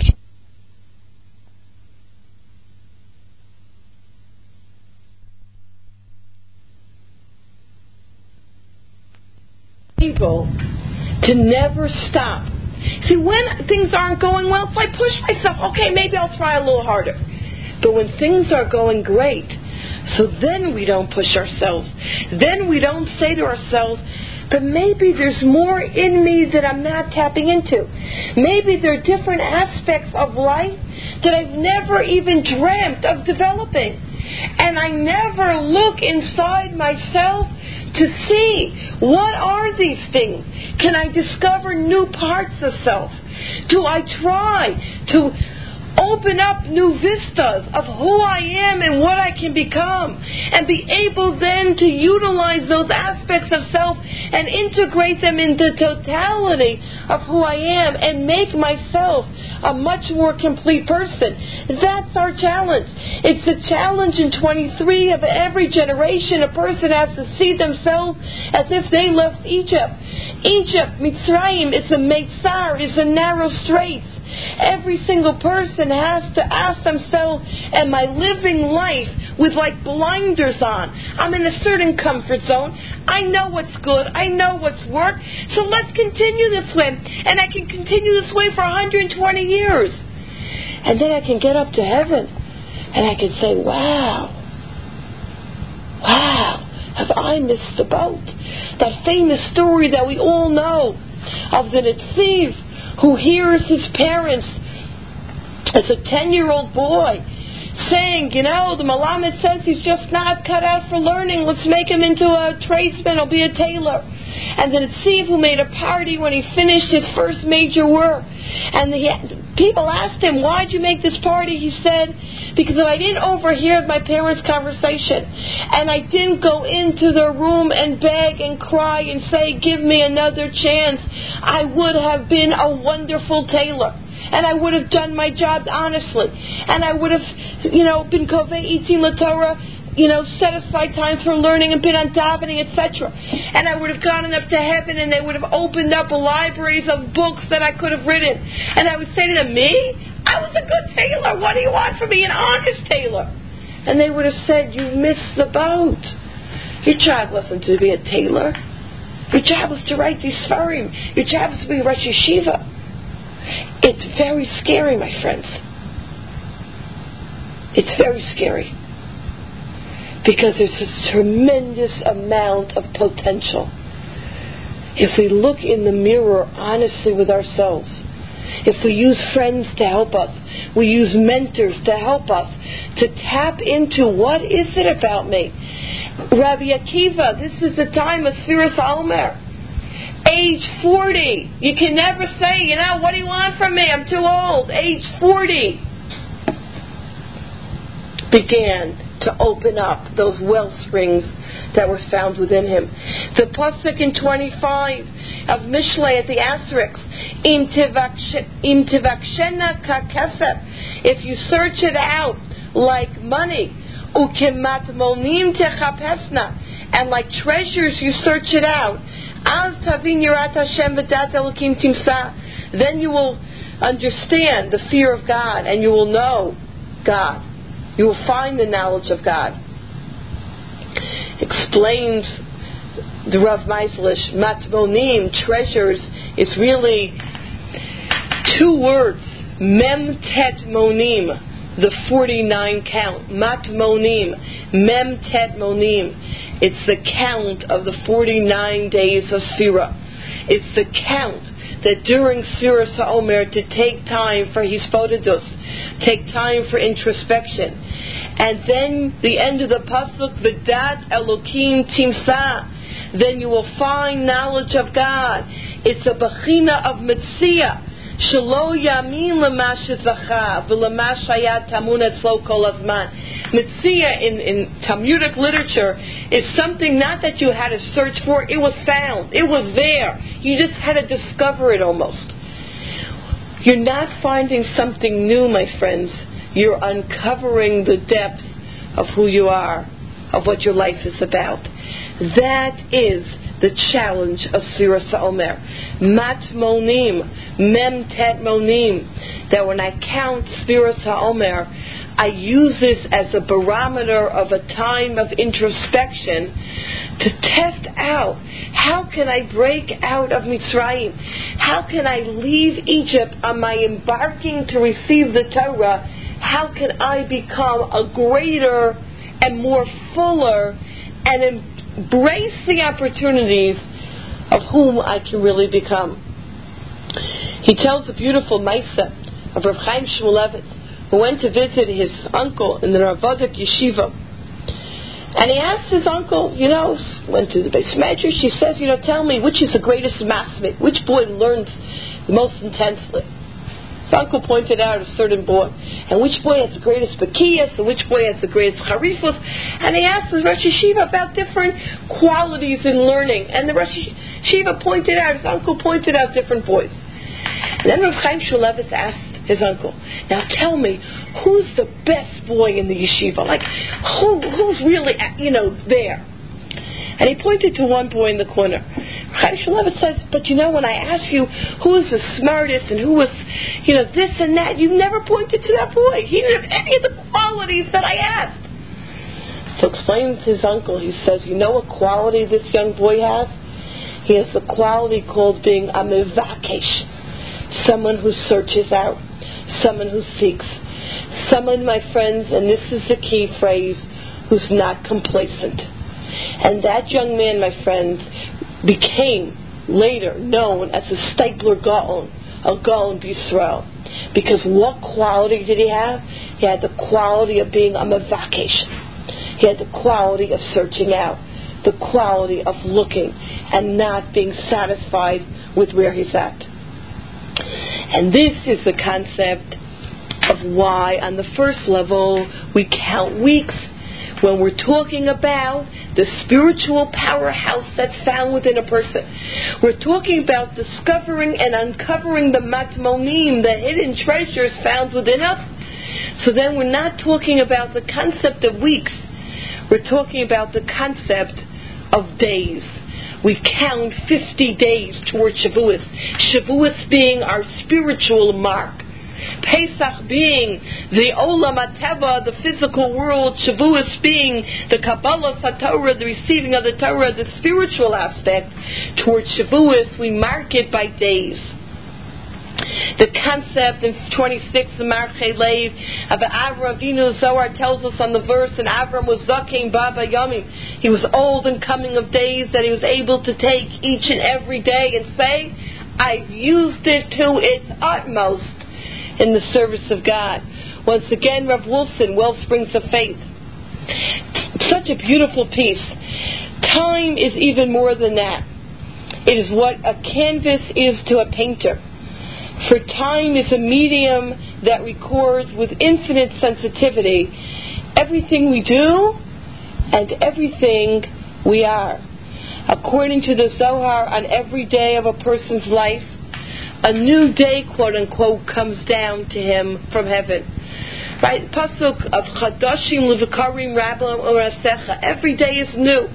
able to never stop. See, when things aren't going well, so I push myself, okay, maybe I'll try a little harder. But when things are going great, so then we don't push ourselves. Then we don't say to ourselves, but maybe there's more in me that I'm not tapping into. Maybe there are different aspects of life that I've never even dreamt of developing. And I never look inside myself to see, what are these things? Can I discover new parts of self? Do I try to open up new vistas of who I am and what I can become, and be able then to utilize those aspects of self and integrate them in the totality of who I am and make myself a much more complete person? That's our challenge. It's a challenge in twenty-three of every generation. A person has to see themselves as if they left Egypt. Egypt, Mitzrayim, is a Meitzar, is a narrow straits. Every single person has to ask themselves, am I living life with like blinders on? I'm in a certain comfort zone. I know what's good. I know what's worked. So let's continue this way. And I can continue this way for one hundred twenty years. And then I can get up to heaven and I can say, wow, wow, have I missed the boat? That famous story that we all know of the Netziv who hears his parents as a ten-year-old boy saying, you know, the Malamed says he's just not cut out for learning. Let's make him into a tradesman or be a tailor. And the Netziv, who made a party when he finished his first major work. And the people asked him, why'd you make this party? He said, because if I didn't overhear my parents' conversation, and I didn't go into their room and beg and cry and say, give me another chance, I would have been a wonderful tailor. And I would have done my job honestly. And I would have, you know, been kovei itim l'Torah, you know, set aside times for learning and been on davening, et cetera. And I would have gone up to heaven and they would have opened up libraries of books that I could have written. And I would say to them, me? I was a good tailor. What do you want from me? An honest tailor. And they would have said, you missed the boat. Your job wasn't to be a tailor. Your job was to write these sefarim. Your job was to be Rosh Yeshiva. It's very scary, my friends. It's very scary. Because there's a tremendous amount of potential. If we look in the mirror honestly with ourselves if we use friends to help us, we use mentors to help us, to tap into what is it about me. Rabbi Akiva, this is the time of Sfiras Omer. Age forty. You can never say, you know, what do you want from me? I'm too old. Age forty. Began to open up those well springs that were found within him. The pasuk in twenty-five of Mishlei at the asterisk, Im tivakshena kakesef, if you search it out like money, ukemat monim techapesna, and like treasures you search it out, az tavin yirat Hashem v'dat elokim timsa, then you will understand the fear of God and you will know God. You will find the knowledge of God. Explains the Rav Meislish, matmonim, treasures, is really two words. Mem tet monim, the forty-nine count. Matmonim, mem tet monim. It's the count of the forty-nine days of Sfira. It's the count that during Sfiras HaOmer to take time for hisbodedus, take time for introspection. And then the end of the pasuk, V'dat Elokim Timsa, then you will find knowledge of God. It's a bechina of Metzia. Shelo yamin lema shezacha v'lema shayat tamun etzlo kol hazman. Metzia in, in Talmudic literature is something not that you had to search for. It was found. It was there. You just had to discover it almost. You're not finding something new, my friends. You're uncovering the depth of who you are, of what your life is about. That is the challenge of Sfiras HaOmer. Mat monim, mem tet monim. That when I count Sfiras HaOmer, I use this as a barometer of a time of introspection to test out, how can I break out of Mitzrayim? How can I leave Egypt on my embarking to receive the Torah? How can I become a greater and more fuller and embrace the opportunities of whom I can really become? He tells a beautiful Maisa of Rav Chaim Shmulevitz, who went to visit his uncle in the Ravodik Yeshiva. And he asked his uncle, you know, went to the Beis Medrash, he says, you know, tell me, which is the greatest masmid? Which boy learned the most intensely? His uncle pointed out a certain boy. And which boy has the greatest bakiyas, and which boy has the greatest charifus? And he asked the Rosh Yeshiva about different qualities in learning. And the Rosh Yeshiva pointed out, his uncle pointed out different boys. And then Rav Chaim Shmulevitz asked his uncle, now tell me, who's the best boy in the yeshiva? Like, who, who's really, you know, there? And he pointed to one boy in the corner. Chaim Shmulevitz says, but you know, when I ask you who is the smartest and who was, you know, this and that, you never pointed to that boy. He didn't have any of the qualities that I asked. So explains his uncle, he says, you know what quality this young boy has? He has the quality called being a mevakesh, someone who searches out, someone who seeks, someone, my friends, and this is the key phrase, who's not complacent. And that young man, my friends, became later known as a Stipler Gaon, a Gaon B'Yisrael. Because what quality did he have? He had the quality of being a mevakesh. He had the quality of searching out, the quality of looking and not being satisfied with where he's at. And this is the concept of why on the first level we count weeks when we're talking about the spiritual powerhouse that's found within a person. We're talking about discovering and uncovering the matmonim, the hidden treasures found within us. So then we're not talking about the concept of weeks. We're talking about the concept of days. We count fifty days towards Shavuos. Shavuos being our spiritual mark. Pesach being the Olam HaTeva, the physical world. Shavuos being the Kabbalah HaTorah, the receiving of the Torah, the spiritual aspect. Towards Shavuos, we mark it by days. The concept in twenty-six, the Marchei Lev of Avram Avinu, Zohar tells us on the verse, and Avram was Zakein Baba Yomim. He was old and coming of days that he was able to take each and every day and say, I've used it to its utmost in the service of God. Once again, Rav Wolfson, Wellsprings of Faith. Such a beautiful piece. Time is even more than that. It is what a canvas is to a painter. For time is a medium that records with infinite sensitivity everything we do and everything we are. According to the Zohar, on every day of a person's life, a new day, quote unquote, comes down to him from heaven. Right? Pasuk of Chadashim Levikarim Rablam Orasecha. Every day is new.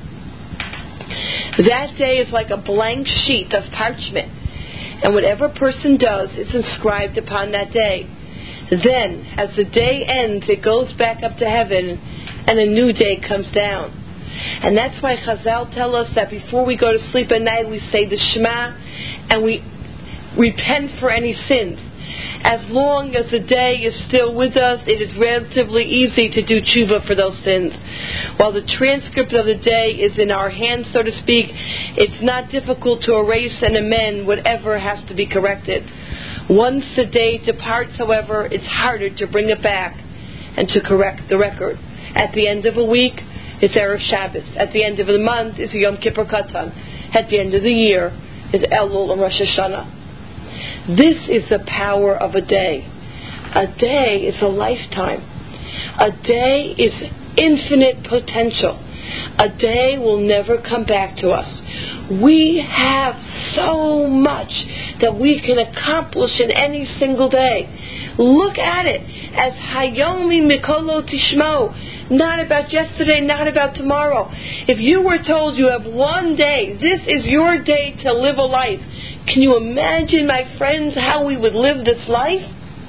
That day is like a blank sheet of parchment, and whatever person does is inscribed upon that day. Then, as the day ends, it goes back up to heaven, and a new day comes down. And that's why Chazal tell us that before we go to sleep at night, we say the Shema, and we repent for any sins. As long as the day is still with us, it is relatively easy to do tshuva for those sins. While the transcript of the day is in our hands, so to speak, it's not difficult to erase and amend whatever has to be corrected. Once the day departs, however, it's harder to bring it back and to correct the record. At the end of a week, it's Erev Shabbos. At the end of the month, it's Yom Kippur Katan. At the end of the year, it's Elul and Rosh Hashanah. This is the power of a day. A day is a lifetime. A day is infinite potential. A day will never come back to us. We have so much that we can accomplish in any single day. Look at it as Hayomi Mikolo Tishmo. Not about yesterday, not about tomorrow. If you were told you have one day, this is your day to live a life, can you imagine, my friends, how we would live this life?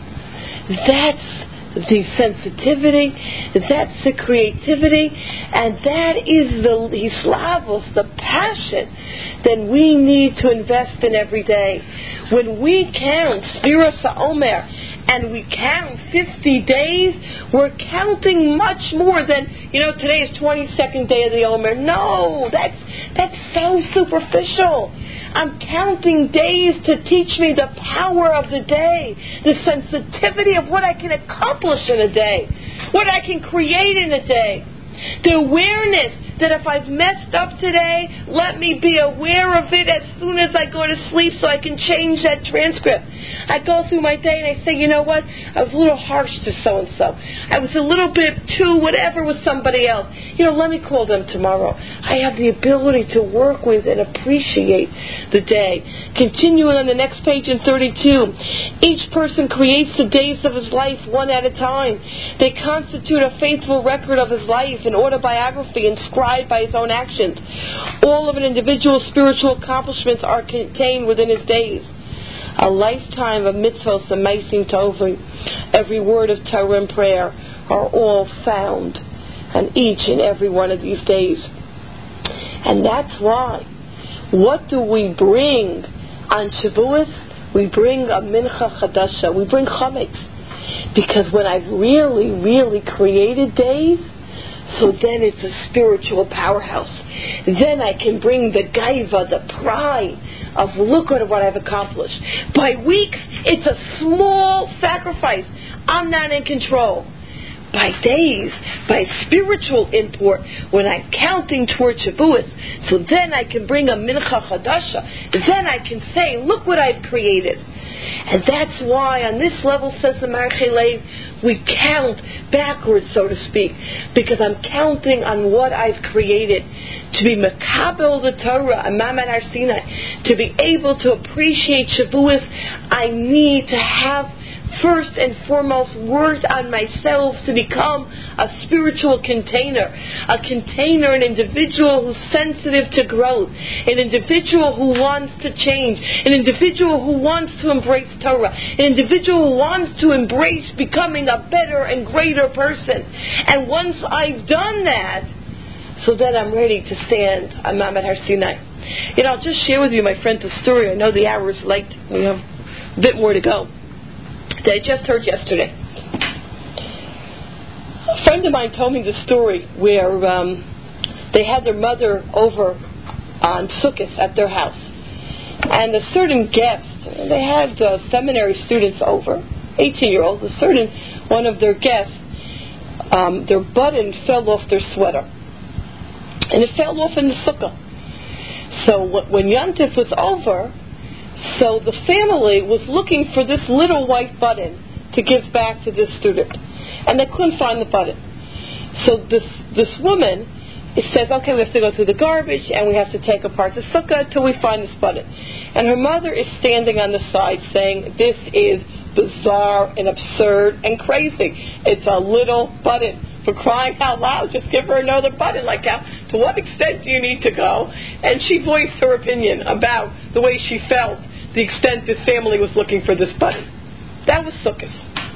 That's the sensitivity, that's the creativity, and that is the hislavos, the passion that we need to invest in every day. When we count Sfiras HaOmer and we count fifty days, we're counting much more than, you know, today is twenty-second day of the Omer. No, that's that's so superficial. I'm counting days to teach me the power of the day, the sensitivity of what I can accomplish in a day, what I can create in a day, the awareness that if I've messed up today, let me be aware of it as soon as I go to sleep so I can change that transcript. I go through my day and I say, you know what, I was a little harsh to so-and-so. I was a little bit too whatever with somebody else. You know, let me call them tomorrow. I have the ability to work with and appreciate the day. Continuing on the next page in thirty-two, each person creates the days of his life one at a time. They constitute a faithful record of his life, an autobiography inscribed by his own actions. All of an individual's spiritual accomplishments are contained within his days. A lifetime of mitzvos and meisim tovim, every word of Torah and prayer, are all found on each and every one of these days. And that's why, what do we bring on Shavuos? We bring a mincha chadasha. We bring chametz. Because when I've really, really created days, so then it's a spiritual powerhouse. Then I can bring the gaiva, the pride of look at what I've accomplished. By weeks, it's a small sacrifice. I'm not in control. By days, by spiritual import, when I'm counting toward Shavuos, so then I can bring a mincha chadasha. Then I can say, look what I've created. And that's why on this level, says the Marchei Lev, we count backwards, so to speak, because I'm counting on what I've created. To be mekabel the Torah, a Ma'amad Har Sinai, to be able to appreciate Shavuos, I need to have first and foremost worked on myself to become a spiritual container, a container, an individual who's sensitive to growth, an individual who wants to change, an individual who wants to embrace Torah, an individual who wants to embrace becoming a better and greater person. And once I've done that, so then I'm ready to stand on Ma'amad Har Sinai. You know, I'll just share with you, my friend, the story. I know the hour is late. We have a bit more to go. That I just heard yesterday. A friend of mine told me the story where um, they had their mother over on Sukkot at their house. And a certain guest, they had uh, seminary students over, eighteen-year-olds, a certain one of their guests, um, their button fell off their sweater. And it fell off in the sukkah. So when Yontif was over, so the family was looking for this little white button to give back to this student. And they couldn't find the button. So this this woman says, okay, we have to go through the garbage and we have to take apart the sukkah until we find this button. And her mother is standing on the side saying, this is bizarre and absurd and crazy. It's a little button. For crying out loud, just give her another button. Like, how, to what extent do you need to go? And she voiced her opinion about the way she felt, the extent this family was looking for this button. That was Sukkot.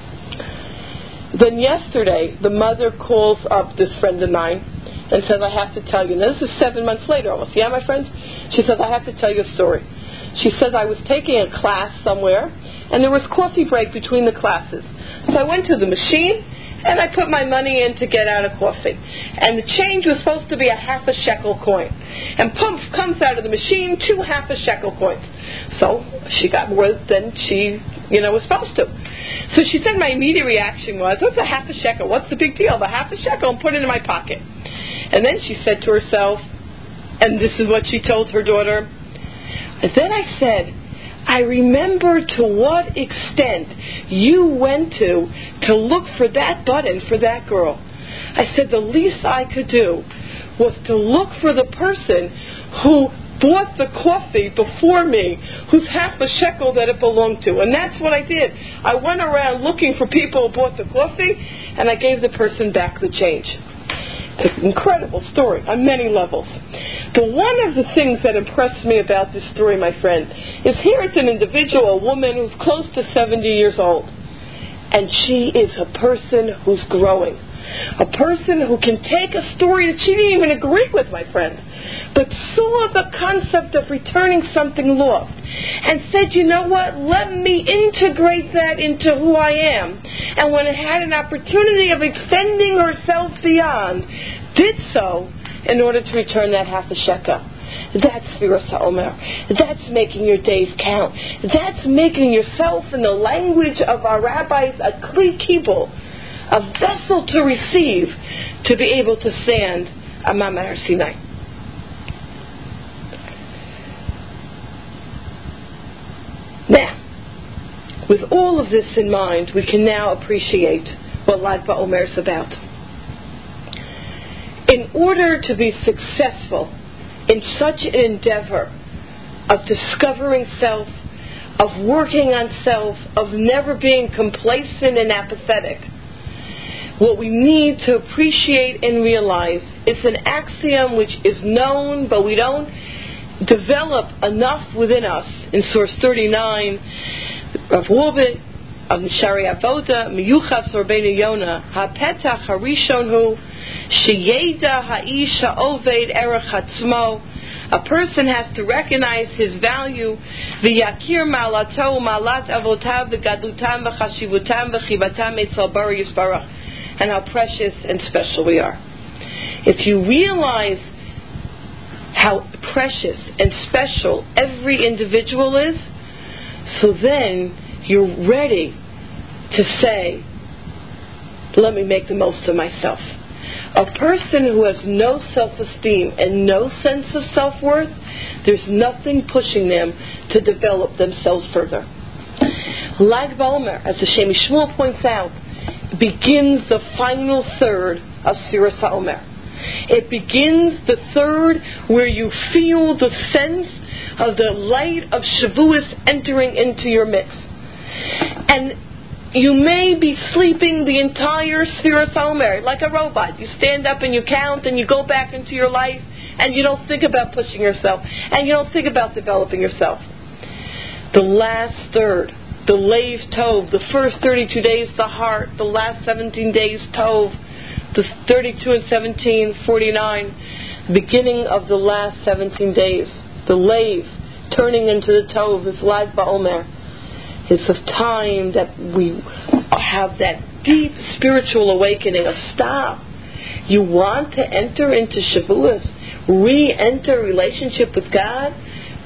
Then yesterday, the mother calls up this friend of mine and says, I have to tell you. Now, this is seven months later almost. Yeah, my friends? She says, I have to tell you a story. She says, I was taking a class somewhere, and there was coffee break between the classes. So I went to the machine, and I put my money in to get out a coffee. And the change was supposed to be a half a shekel coin. And pump comes out of the machine two half a shekel coins. So she got more than she, you know, was supposed to. So she said my immediate reaction was, what's a half a shekel? What's the big deal? The half a shekel, and put it in my pocket. And then she said to herself, and this is what she told her daughter, and then I said, I remember to what extent you went to to look for that button for that girl. I said the least I could do was to look for the person who bought the coffee before me, whose half a shekel that it belonged to. And that's what I did. I went around looking for people who bought the coffee, and I gave the person back the change. It's an incredible story on many levels. But one of the things that impressed me about this story, my friend, is here it's an individual, a woman who's close to seventy years old. And she is a person who's growing. A person who can take a story that she didn't even agree with, my friend, but saw the concept of returning something lost and said, you know what, let me integrate that into who I am. And when it had an opportunity of extending herself beyond, did so in order to return that half a shekel. That's Sfiras HaOmer. That's making your days count. That's making yourself, in the language of our rabbis, a kli kibul, a vessel to receive, to be able to stand Amam Har Sinai. Now, with all of this in mind, we can now appreciate what Lag BaOmer is about. In order to be successful in such an endeavor of discovering self, of working on self, of never being complacent and apathetic, what we need to appreciate and realize is an axiom which is known, but we don't develop enough within us. In source thirty-nine, Rav Wolbe of Nishari Avoda, Miyuchas Rabbeinu Yonah, HaPetach HaRishon Hu, Sheyeda Ha'ish HaOved Erech Hatzmo. A person has to recognize his value, v'yakir ma'alato ma'alat avotav v'gadutam v'chashivutam v'chivatam etzal bari yisbarach, and how precious and special we are. If you realize how precious and special every individual is, so then you're ready to say, let me make the most of myself. A person who has no self-esteem and no sense of self-worth, there's nothing pushing them to develop themselves further. Lag BaOmer, as the Shem MiShmuel points out, begins the final third of Sfiras HaOmer. It begins the third where you feel the sense of the light of Shavuos entering into your midst. And you may be sleeping the entire Sfiras HaOmer like a robot. You stand up and you count and you go back into your life and you don't think about pushing yourself and you don't think about developing yourself. The last third, the Leiv Tov, the first thirty-two days, the heart, the last seventeen days, Tov, the thirty-two and seventeen, forty-nine, beginning of the last seventeen days, the Leiv, turning into the Tov, is Lag BaOmer. It's a time that we have that deep spiritual awakening of stop. You want to enter into Shavuos, re-enter a relationship with God?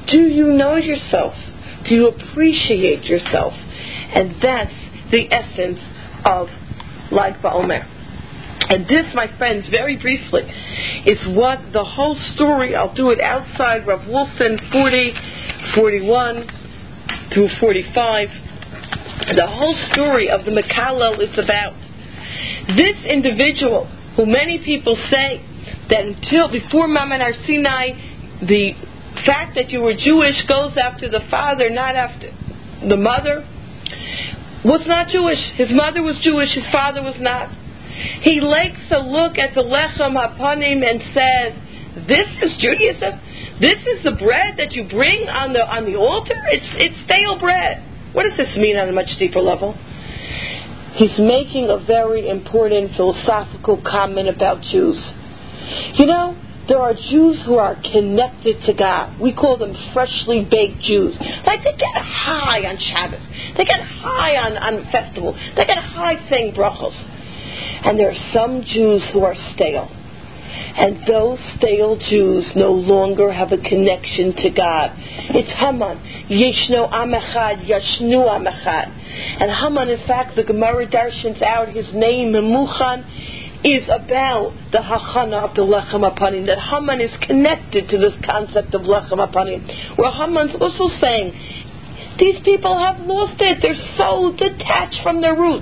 Do you know yourself? Do you appreciate yourself? And that's the essence of Lag BaOmer. And this, my friends, very briefly, is what the whole story, I'll do it outside Rav Wilson forty, forty-one through forty-five, the whole story of the Mekalel is about. This individual, who many people say that until before Maman Har Sinai, the fact that you were Jewish goes after the father, not after the mother, was not Jewish. His mother was Jewish, his father was not. He likes to look at the Lechem HaPanim and says, this is Judaism? This is the bread that you bring on the on the altar? It's, it's stale bread. What does this mean on a much deeper level? He's making a very important philosophical comment about Jews. You know, there are Jews who are connected to God. We call them freshly baked Jews. Like they get high on Shabbos. They get high on, on festival. They get high saying brachos. And there are some Jews who are stale. And those stale Jews no longer have a connection to God. It's Haman. Yeshno Am Echad, Yashnu Am Echad. And Haman, in fact, the Gemara darshans out his name, Memuchan, is about the hachana of the lechem hapanim, that Haman is connected to this concept of lechem hapanim, where Haman's also saying, these people have lost it, they're so detached from their roots.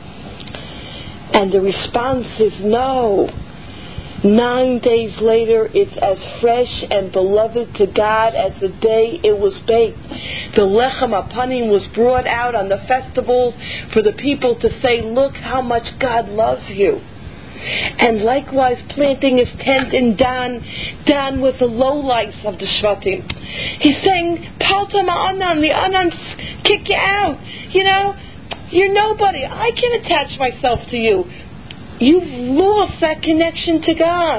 And the response is no. Nine days later, it's as fresh and beloved to God as the day it was baked. The lechem hapanim was brought out on the festivals for the people to say, look how much God loves you. And likewise, planting his tent in Dan, Dan with the lowlights of the Shvatim. He's saying, Palta ma'anan, the Anans kick you out. You know, you're nobody. I can attach myself to you. You've lost that connection to God.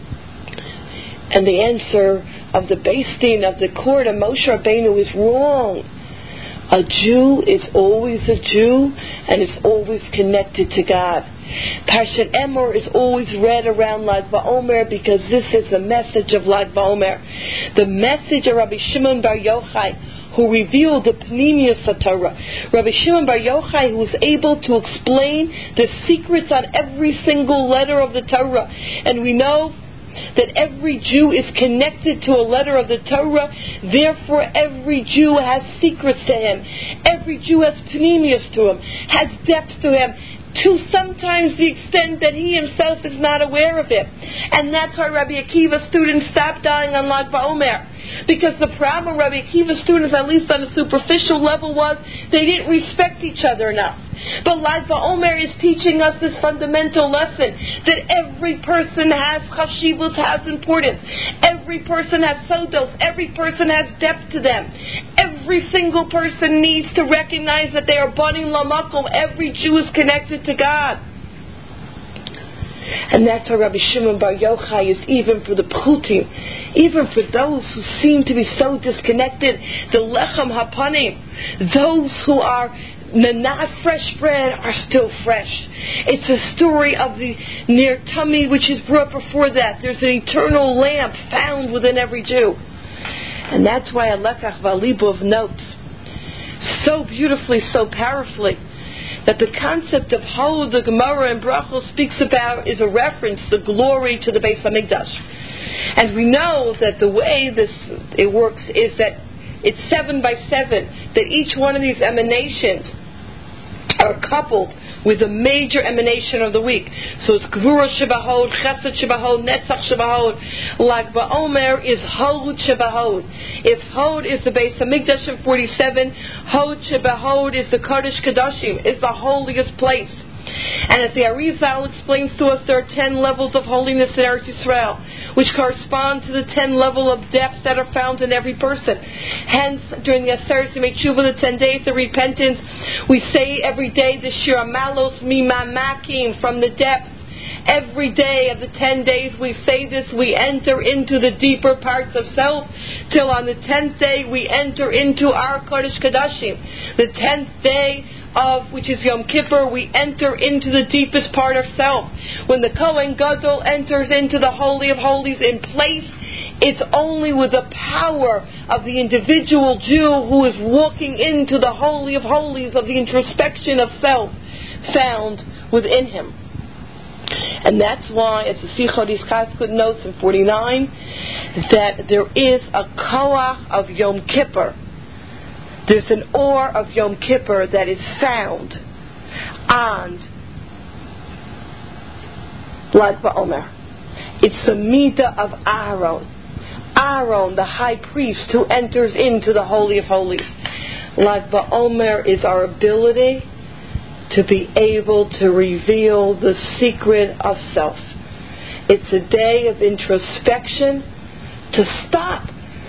And the answer of the Beis Din of the court of Moshe Rabbeinu is wrong. A Jew is always a Jew and is always connected to God. Parshat Emor is always read around Lag BaOmer because this is the message of Lag BaOmer. The message of Rabbi Shimon Bar Yochai, who revealed the Pnimius Torah. Rabbi Shimon Bar Yochai, who was able to explain the secrets on every single letter of the Torah. And we know that every Jew is connected to a letter of the Torah, therefore every Jew has secrets to him. Every Jew has Pnimius to him, has depth to him, to sometimes the extent that he himself is not aware of it. And that's why Rabbi Akiva students stopped dying on Lag BaOmer. Because the problem Rabbi Akiva students, at least on a superficial level, was they didn't respect each other enough. But Lag BaOmer is teaching us this fundamental lesson, that every person has chashivut, has importance. Every person has sodos. Every person has depth to them. Every single person needs to recognize that they are banim lamakom. Every Jew is connected to God. And that's why Rabbi Shimon Bar Yochai is even for the Pchutim, even for those who seem to be so disconnected, the Lechem Hapanim, those who are not fresh bread are still fresh. It's a story of the Ner Tummy which is brought before that. There's an eternal lamp found within every Jew. And that's why Alekach Valibov notes so beautifully, so powerfully, that the concept of Hol, the Gemara and Brachos speaks about, is a reference, the glory to the Beis Hamikdash. And we know that the way this it works is that it's seven by seven, that each one of these emanations are coupled with the major emanation of the week. So it's Gvura Shebahod, Chesed Shebahod, Netzach Shebahod. Lag BaOmer is Hod Shebahod. If Hod is the Beis Hamikdash in forty-seven, Hod Shebahod is the Kodesh Kodashim, is the holiest place. And as the Arizal explains to us, there are ten levels of holiness in Eretz Yisrael, which correspond to the ten level of depths that are found in every person. Hence, during the Aseret Yemei Tshuva, the ten days of repentance, we say every day the Shir Amalos Mimamakim, from the depths. Every day of the ten days we say this, we enter into the deeper parts of self, till on the tenth day we enter into our Kodesh Kodashim. The tenth day of, which is Yom Kippur, we enter into the deepest part of self. When the Kohen Gadol enters into the Holy of Holies in place It's only with the power of the individual Jew who is walking into the Holy of Holies of the introspection of self found within him. And that's why, as the Sichot Yischaskut notes in forty-nine, that there is a koach of Yom Kippur. There's an or of Yom Kippur that is found on Lag BaOmer. It's the midah of Aaron. Aaron, the high priest who enters into the Holy of Holies. Lag BaOmer is our ability to be able to reveal the secret of self. It's a day of introspection, to stop,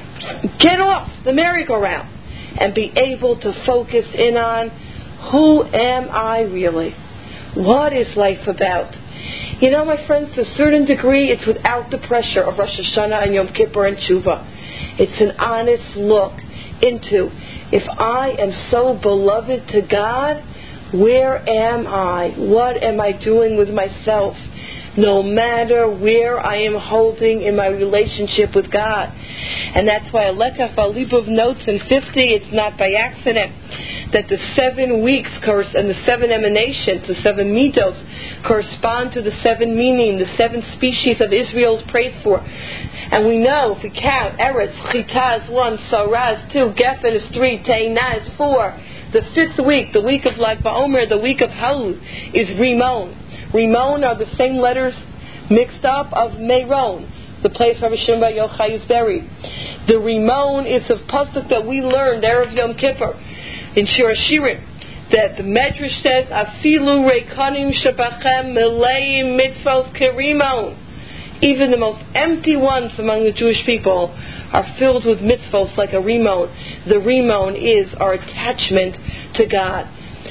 get off the merry-go-round, and be able to focus in on, who am I really? What is life about? You know, my friends, to a certain degree, it's without the pressure of Rosh Hashanah and Yom Kippur and Tshuva. It's an honest look into, if I am so beloved to God, where am I? What am I doing with myself? No matter where I am holding in my relationship with God. And that's why Lekach Valibov notes in fifty, it's not by accident, that the seven weeks and the seven emanations, the seven midos, correspond to the seven meaning, the seven species of Israel is prayed for. And we know, if we count, Eretz, Chitah is one, Sarah is two, Geffen is three, Teina is four. The fifth week, the week of Lag BaOmer, the week of Hod, is Rimon. Rimon are the same letters mixed up of Meron, the place where Rabbi Shimon Bar Yochai is buried. The Rimon is a pasuk that we learned Erev Yom Kippur in Shir Hashirim, that the Medrash says, Afilu reikanim shebachem meleim mitzvos kerimon. Even the most empty ones among the Jewish people are filled with mitzvos like a rimon. The rimon is our attachment to God.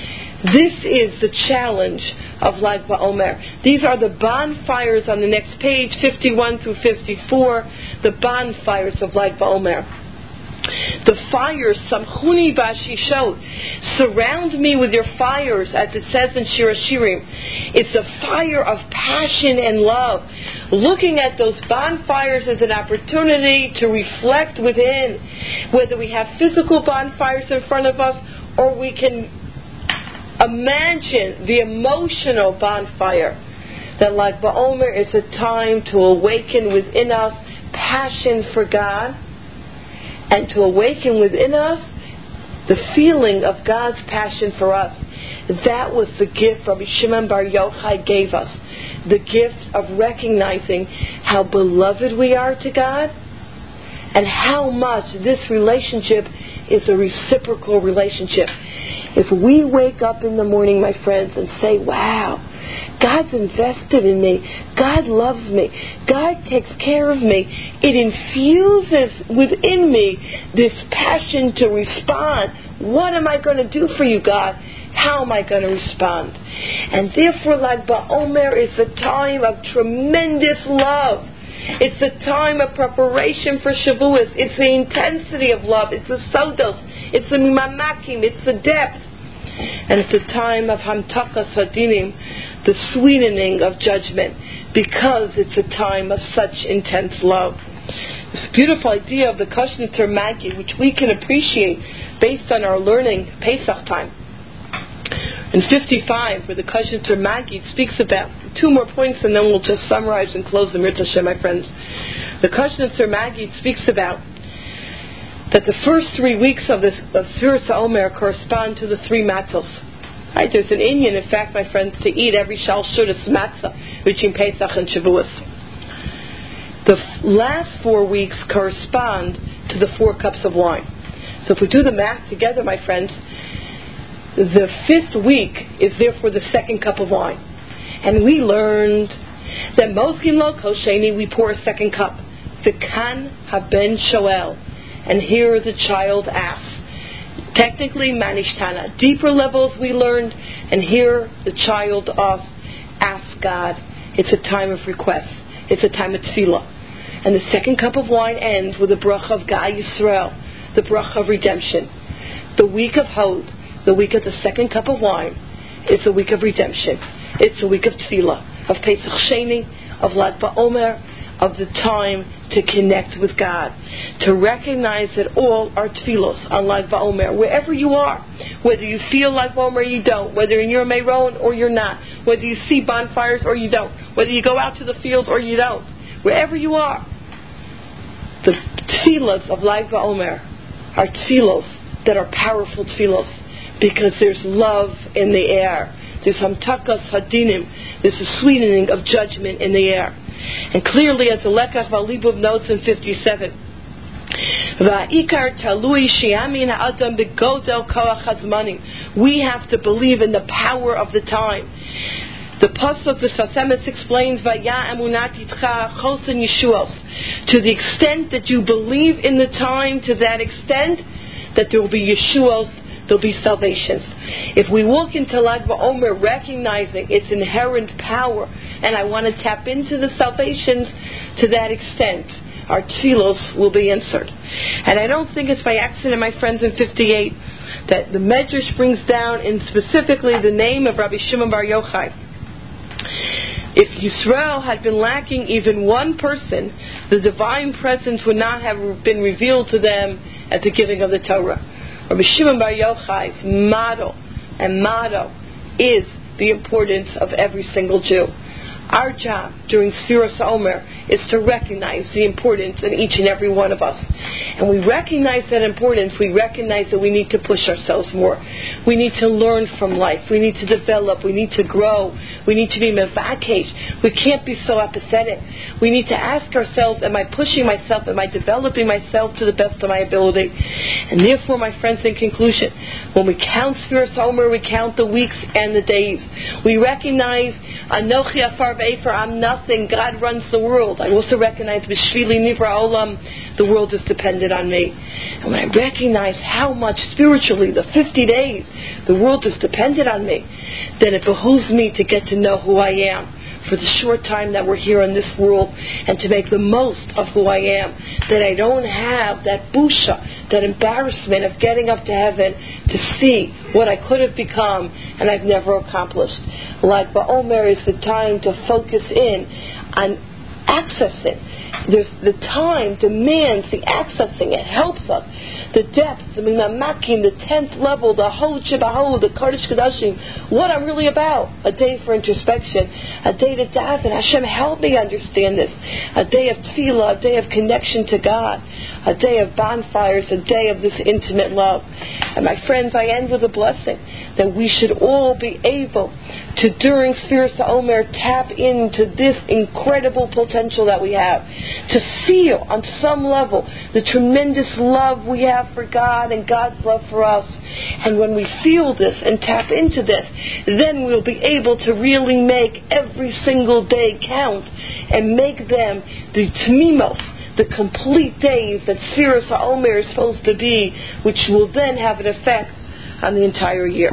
This is the challenge of Lag BaOmer. These are the bonfires on the next page, fifty-one through fifty-four, the bonfires of Lag BaOmer. The fires, Samchuni Bashishot, surround me with your fires, as it says in Shir Hashirim. It's a fire of passion and love. Looking at those bonfires as an opportunity to reflect within, whether we have physical bonfires in front of us, or we can imagine the emotional bonfire. That Lag BaOmer is a time to awaken within us passion for God, and to awaken within us the feeling of God's passion for us. That was the gift Rabbi Shimon Bar Yochai gave us. The gift of recognizing how beloved we are to God, and how much this relationship is a reciprocal relationship. If we wake up in the morning, my friends, and say, wow, God's invested in me, God loves me, God takes care of me, it infuses within me this passion to respond. What am I going to do for you, God? How am I going to respond? And therefore, Lag BaOmer is a time of tremendous love. It's a time of preparation for Shavuos. It's the intensity of love. It's the sodos. It's the mimamakim. It's the depth. And it's a time of hamtakas hadinim, the sweetening of judgment, because it's a time of such intense love. This beautiful idea of the Kashnitzar Magi, which we can appreciate based on our learning Pesach time. In fifty-five, where the Kashnitzar Magi speaks about two more points, and then we'll just summarize and close the Mirza Hashem, my friends. The Kashnitzar Magi speaks about that the first three weeks of this of Sfiras HaOmer correspond to the three matzos. Right? There's an Inyan, in fact, my friends, to eat every shal shudas matzah between Pesach and Shavuos. The f- last four weeks correspond to the four cups of wine. So if we do the math together, my friends, the fifth week is therefore the second cup of wine. And we learned that Moskin Lo Kosheni, we pour a second cup. V'kan haben shoel. And here the child asks. Technically, manishtana. Deeper levels we learned, and here the child asks, ask God. It's a time of request. It's a time of tefillah. And the second cup of wine ends with a bracha of Gal Yisrael, the bracha of redemption. The week of Hod, the week of the second cup of wine, is a week of redemption. It's a week of tefillah, of Pesach Sheni, of Lag BaOmer, of the time to connect with God, to recognize that all are tefillos on Lag BaOmer, wherever you are, whether you feel Lag BaOmer or you don't, whether you're Meiron or you're not, whether you see bonfires or you don't, whether you go out to the fields or you don't, wherever you are, the tefillos of Lag BaOmer are tefillos that are powerful tefillos, because there's love in the air. There's hamtakas hadinim. There's a sweetening of judgment in the air. And clearly, as the Lekach Valibub notes in fifty-seven, Va'ikar talui shiamin ha'adam begodel koach hazmanim. We have to believe in the power of the time. The pasuk, the Sfas Emes explains, Vaya emunat yitcha chosen yeshuos. To the extent that you believe in the time, to that extent that there will be yeshuos, there'll be salvations. If we walk into Lag BaOmer recognizing its inherent power, and I want to tap into the salvations to that extent, our tefillos will be answered. And I don't think it's by accident, my friends, in fifty-eight, that the Medrash brings down in specifically the name of Rabbi Shimon Bar Yochai. If Yisrael had been lacking even one person, the divine presence would not have been revealed to them at the giving of the Torah. Rabbi Shimon Bar Yochai's motto and motto is the importance of every single Jew. Our job during Sfiras HaOmer is to recognize the importance in each and every one of us. And we recognize that importance, we recognize that we need to push ourselves more. We need to learn from life. We need to develop. We need to grow. We need to be mevakesh. We can't be so apathetic. We need to ask ourselves, am I pushing myself? Am I developing myself to the best of my ability? And therefore, my friends, in conclusion, when we count Sfiras HaOmer, we count the weeks and the days. We recognize Anochi Afar For I'm nothing. God runs the world. I also recognize B'shvili Nivra Olam, the world is dependent on me. And when I recognize how much spiritually, the fifty days, the world is dependent on me, then it behooves me to get to know who I am for the short time that we're here in this world, and to make the most of who I am, that I don't have that busha, that embarrassment of getting up to heaven to see what I could have become and I've never accomplished. Lag BaOmer is the time to focus in on accessing. There's the time demands the accessing. It helps us. The depth, the mamakim, the tenth level, the hod shebaho, the Kodesh Kodashim, what I'm really about. A day for introspection, a day to daven. Hashem, help me understand this. A day of tefillah, a day of connection to God, a day of bonfires, a day of this intimate love. And my friends, I end with a blessing that we should all be able to, during Sfiras HaOmer, tap into this incredible potential that we have, to feel on some level the tremendous love we have for God and God's love for us. And when we feel this and tap into this, then we'll be able to really make every single day count and make them the tmimos, the complete days that Sfiras HaOmer is supposed to be, which will then have an effect on the entire year.